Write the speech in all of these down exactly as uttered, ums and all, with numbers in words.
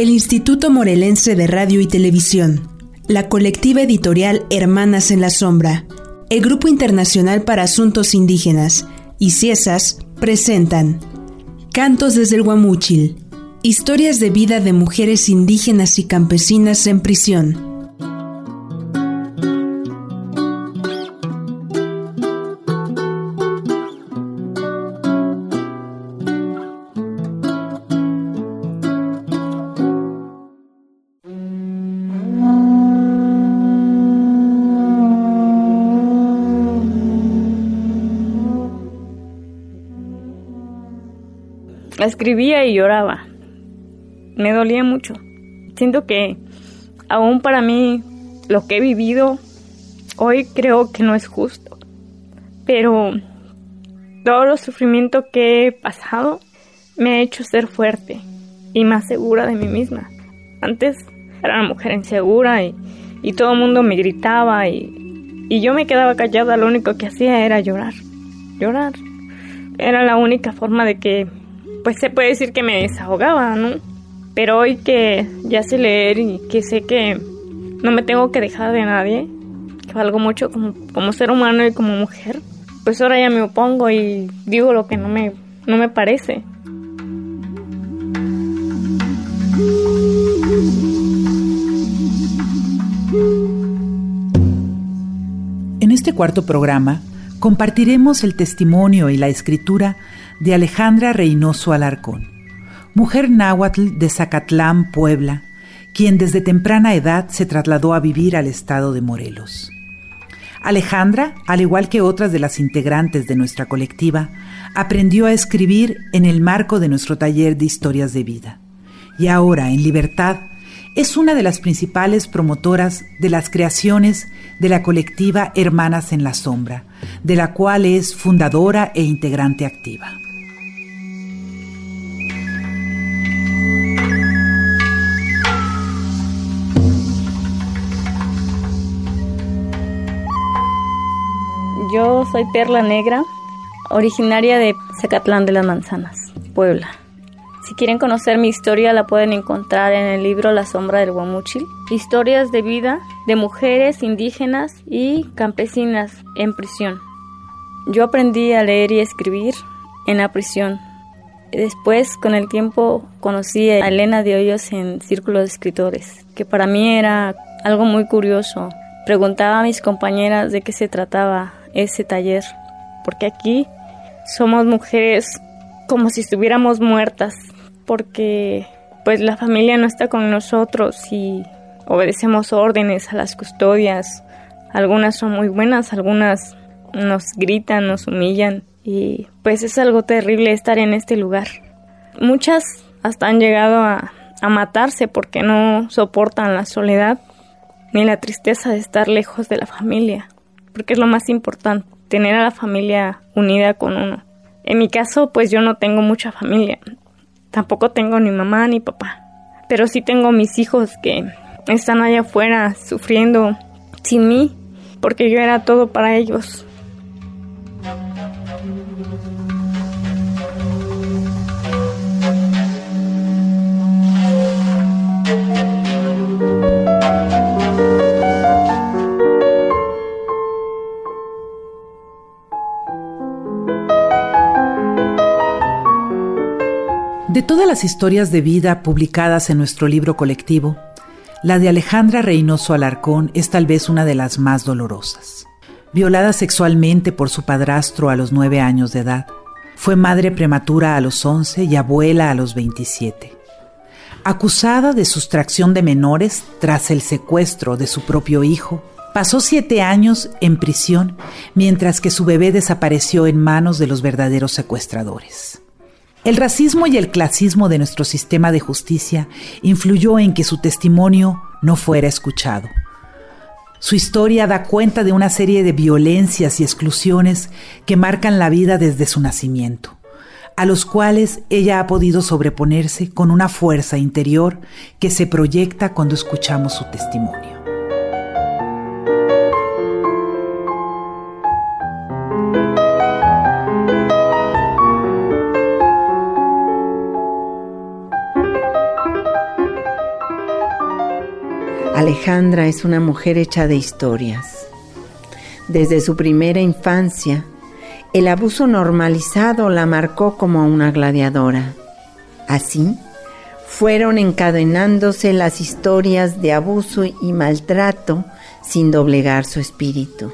El Instituto Morelense de Radio y Televisión, la colectiva editorial Hermanas en la Sombra, el Grupo Internacional para Asuntos Indígenas y CIESAS presentan Cantos desde el Guamúchil, historias de vida de mujeres indígenas y campesinas en prisión. La escribía y lloraba. Me dolía mucho. Siento que aún para mí lo que he vivido hoy creo que no es justo. Pero todo el sufrimiento que he pasado me ha hecho ser fuerte y más segura de mí misma. Antes era una mujer insegura y, y todo el mundo me gritaba y, y yo me quedaba callada. Lo único que hacía era llorar. Llorar. Era la única forma de que, pues se puede decir que me desahogaba, ¿no? Pero hoy que ya sé leer y que sé que no me tengo que dejar de nadie, que valgo mucho como, como ser humano y como mujer, pues ahora ya me opongo y digo lo que no me, no me parece. En este cuarto programa compartiremos el testimonio y la escritura de Alejandra Reynoso Alarcón, mujer náhuatl de Zacatlán, Puebla, quien desde temprana edad se trasladó a vivir al estado de Morelos. Alejandra, al igual que otras de las integrantes de nuestra colectiva, aprendió a escribir en el marco de nuestro taller de historias de vida. Y ahora, en libertad, es una de las principales promotoras de las creaciones de la colectiva Hermanas en la Sombra, de la cual es fundadora e integrante activa. Yo soy Perla Negra, originaria de Zacatlán de las Manzanas, Puebla. Si quieren conocer mi historia, la pueden encontrar en el libro La Sombra del Guamúchil. Historias de vida de mujeres indígenas y campesinas en prisión. Yo aprendí a leer y escribir en la prisión. Después, con el tiempo, conocí a Elena de Hoyos en Círculo de Escritores, que para mí era algo muy curioso. Preguntaba a mis compañeras de qué se trataba ese taller, porque aquí somos mujeres como si estuviéramos muertas, porque pues la familia no está con nosotros y obedecemos órdenes a las custodias. Algunas son muy buenas, algunas nos gritan, nos humillan y pues es algo terrible estar en este lugar. Muchas hasta han llegado a, a matarse porque no soportan la soledad ni la tristeza de estar lejos de la familia, porque es lo más importante, tener a la familia unida con uno. En mi caso, pues yo no tengo mucha familia, tampoco tengo ni mamá ni papá, pero sí tengo mis hijos que están allá afuera sufriendo sin mí, porque yo era todo para ellos. De todas las historias de vida publicadas en nuestro libro colectivo, la de Alejandra Reynoso Alarcón es tal vez una de las más dolorosas. Violada sexualmente por su padrastro a los nueve años de edad, fue madre prematura a los once y abuela a los veintisiete. Acusada de sustracción de menores tras el secuestro de su propio hijo, pasó siete años en prisión mientras que su bebé desapareció en manos de los verdaderos secuestradores. El racismo y el clasismo de nuestro sistema de justicia influyó en que su testimonio no fuera escuchado. Su historia da cuenta de una serie de violencias y exclusiones que marcan la vida desde su nacimiento, a los cuales ella ha podido sobreponerse con una fuerza interior que se proyecta cuando escuchamos su testimonio. Alejandra es una mujer hecha de historias. Desde su primera infancia, el abuso normalizado la marcó como una gladiadora. Así, fueron encadenándose las historias de abuso y maltrato sin doblegar su espíritu.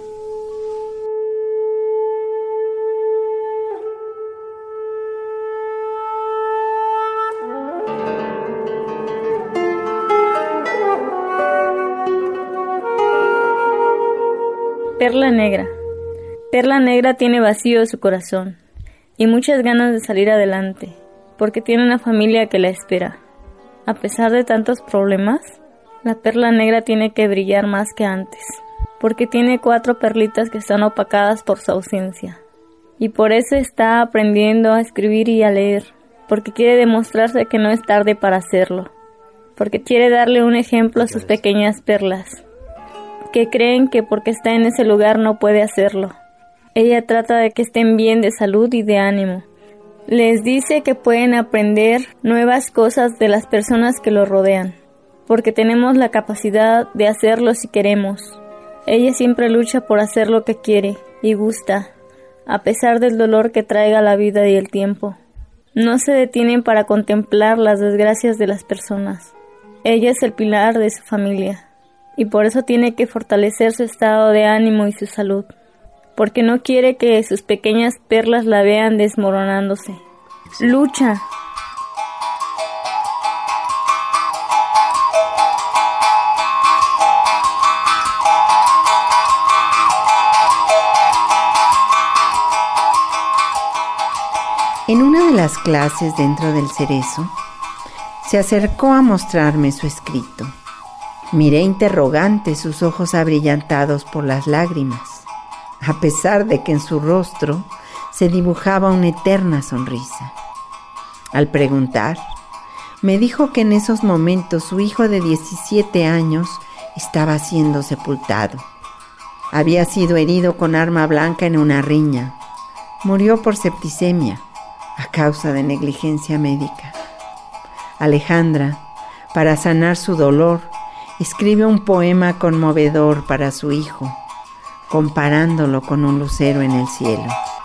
Perla Negra. Perla Negra tiene vacío su corazón y muchas ganas de salir adelante, porque tiene una familia que la espera. A pesar de tantos problemas, la Perla Negra tiene que brillar más que antes, porque tiene cuatro perlitas que están opacadas por su ausencia. Y por eso está aprendiendo a escribir y a leer, porque quiere demostrarse que no es tarde para hacerlo, porque quiere darle un ejemplo a sus pequeñas perlas, que creen que porque está en ese lugar no puede hacerlo. Ella trata de que estén bien de salud y de ánimo. Les dice que pueden aprender nuevas cosas de las personas que los rodean, porque tenemos la capacidad de hacerlo si queremos. Ella siempre lucha por hacer lo que quiere y gusta, a pesar del dolor que traiga la vida y el tiempo. No se detienen para contemplar las desgracias de las personas. Ella es el pilar de su familia, y por eso tiene que fortalecer su estado de ánimo y su salud, porque no quiere que sus pequeñas perlas la vean desmoronándose. Lucha. En una de las clases dentro del Cerezo, se acercó a mostrarme su escrito. Miré interrogante sus ojos abrillantados por las lágrimas, a pesar de que en su rostro se dibujaba una eterna sonrisa. Al preguntar, me dijo que en esos momentos su hijo de diecisiete años estaba siendo sepultado. Había sido herido con arma blanca en una riña. Murió por septicemia a causa de negligencia médica. Alejandra, para sanar su dolor, escribe un poema conmovedor para su hijo, comparándolo con un lucero en el cielo.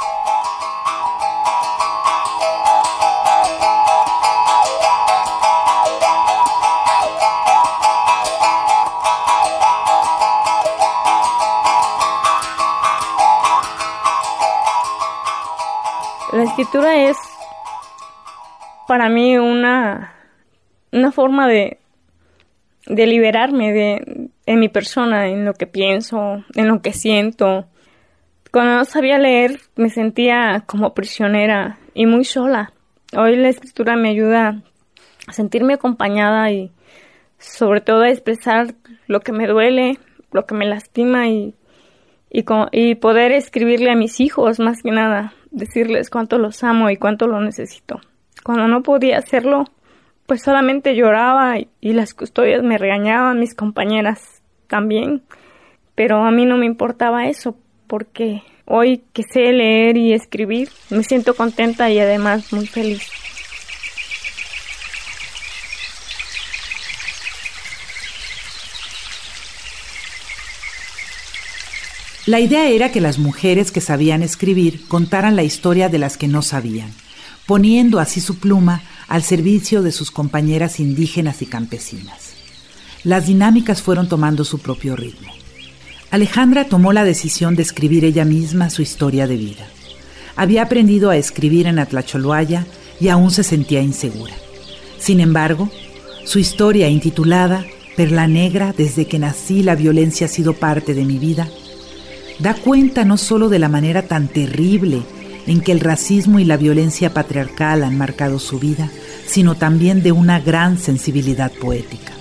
La escritura es para mí una, una forma de de liberarme de, de mi persona, en lo que pienso, en lo que siento. Cuando no sabía leer, me sentía como prisionera y muy sola. Hoy la escritura me ayuda a sentirme acompañada y sobre todo a expresar lo que me duele, lo que me lastima y, y, y poder escribirle a mis hijos, más que nada, decirles cuánto los amo y cuánto lo necesito. Cuando no podía hacerlo, pues solamente lloraba y, y las custodias me regañaban, mis compañeras también, pero a mí no me importaba eso, porque hoy que sé leer y escribir, me siento contenta y además muy feliz. La idea era que las mujeres que sabían escribir contaran la historia de las que no sabían, poniendo así su pluma al servicio de sus compañeras indígenas y campesinas. Las dinámicas fueron tomando su propio ritmo. Alejandra tomó la decisión de escribir ella misma su historia de vida. Había aprendido a escribir en Atlacholoaya y aún se sentía insegura. Sin embargo, su historia intitulada Perla Negra, desde que nací la violencia ha sido parte de mi vida, da cuenta no solo de la manera tan terrible en que el racismo y la violencia patriarcal han marcado su vida, sino también de una gran sensibilidad poética.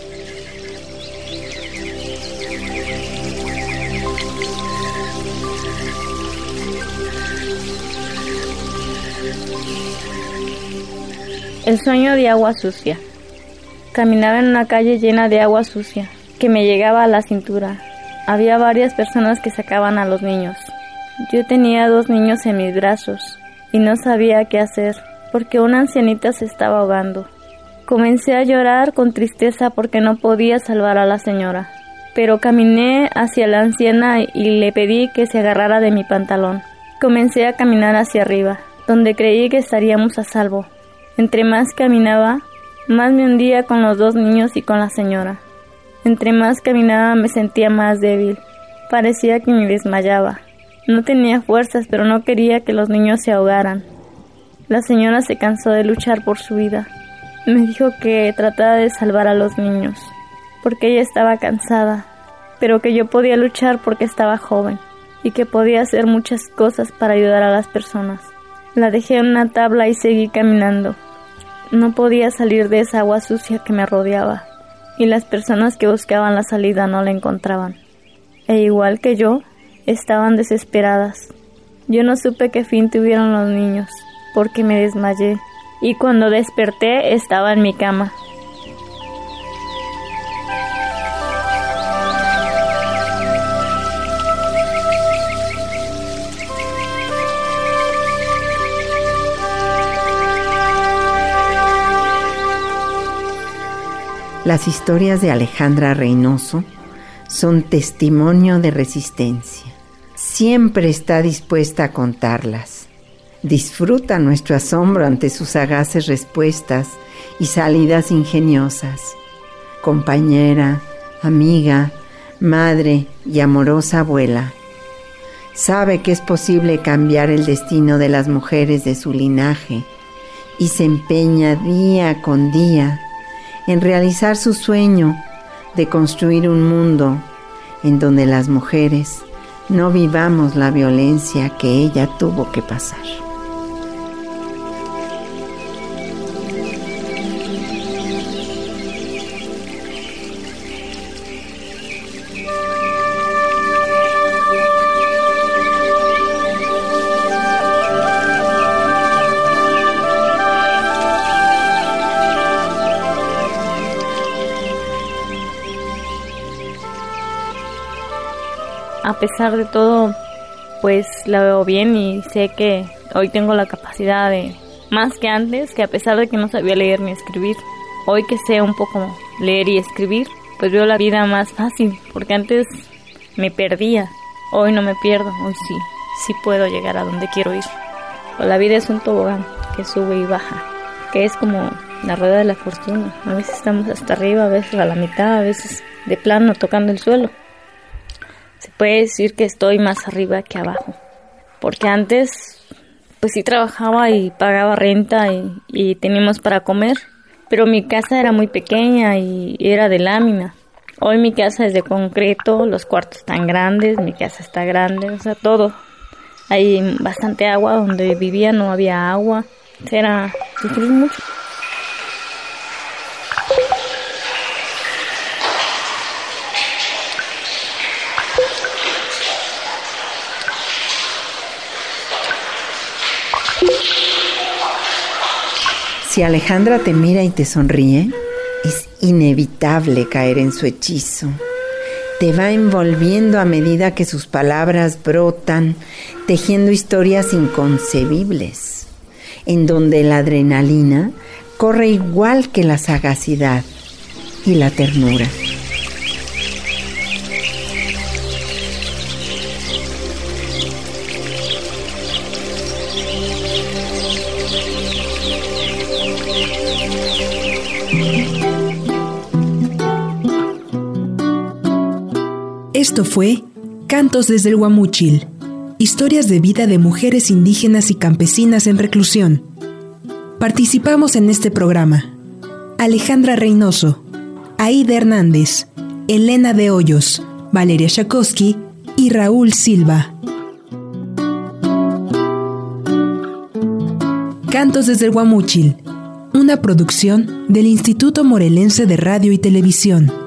El sueño de agua sucia. Caminaba en una calle llena de agua sucia, que me llegaba a la cintura. Había varias personas que sacaban a los niños. Yo tenía dos niños en mis brazos y no sabía qué hacer, porque una ancianita se estaba ahogando. Comencé a llorar con tristeza porque no podía salvar a la señora, pero caminé hacia la anciana y le pedí que se agarrara de mi pantalón. Comencé a caminar hacia arriba, donde creí que estaríamos a salvo. Entre más caminaba, más me hundía con los dos niños y con la señora. Entre más caminaba me sentía más débil. Parecía que me desmayaba. No tenía fuerzas, pero no quería que los niños se ahogaran. La señora se cansó de luchar por su vida. Me dijo que tratara de salvar a los niños, porque ella estaba cansada, pero que yo podía luchar porque estaba joven y que podía hacer muchas cosas para ayudar a las personas. La dejé en una tabla y seguí caminando. No podía salir de esa agua sucia que me rodeaba, y las personas que buscaban la salida no la encontraban. E igual que yo, estaban desesperadas. Yo no supe qué fin tuvieron los niños, porque me desmayé, y cuando desperté estaba en mi cama. Las historias de Alejandra Reynoso son testimonio de resistencia. Siempre está dispuesta a contarlas. Disfruta nuestro asombro ante sus sagaces respuestas y salidas ingeniosas. Compañera, amiga, madre y amorosa abuela. Sabe que es posible cambiar el destino de las mujeres de su linaje y se empeña día con día en realizar su sueño de construir un mundo en donde las mujeres no vivamos la violencia que ella tuvo que pasar. A pesar de todo, pues la veo bien y sé que hoy tengo la capacidad de, más que antes, que a pesar de que no sabía leer ni escribir, hoy que sé un poco leer y escribir, pues veo la vida más fácil, porque antes me perdía, hoy no me pierdo, hoy sí, sí puedo llegar a donde quiero ir. La vida es un tobogán que sube y baja, que es como la rueda de la fortuna, a veces estamos hasta arriba, a veces a la mitad, a veces de plano tocando el suelo. Se puede decir que estoy más arriba que abajo, porque antes pues sí trabajaba y pagaba renta y, y teníamos para comer, pero mi casa era muy pequeña y era de lámina. Hoy mi casa es de concreto, los cuartos están grandes, mi casa está grande, o sea, todo. Hay bastante agua, donde vivía no había agua, era sufrir mucho. Si Alejandra te mira y te sonríe, es inevitable caer en su hechizo. Te va envolviendo a medida que sus palabras brotan, tejiendo historias inconcebibles, en donde la adrenalina corre igual que la sagacidad y la ternura. Esto fue Cantos desde el Guamúchil, historias de vida de mujeres indígenas y campesinas en reclusión. Participamos en este programa Alejandra Reynoso, Aida Hernández, Elena de Hoyos, Valeria Chakowski y Raúl Silva. Cantos desde el Guamúchil, una producción del Instituto Morelense de Radio y Televisión.